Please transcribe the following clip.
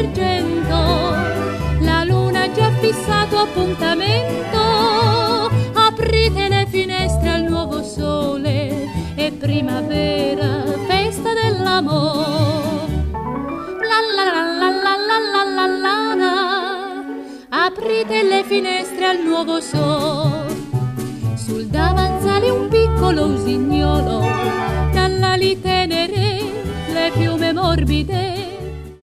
d'argento, la luna ha già fissato appuntamento. Aprite le finestre al nuovo sole, è primavera, festa dell'amore. La la la la la la la la la. Aprite le finestre al nuovo sole. Sul davanzale un piccolo usignolo, dall'ali tenere le piume morbide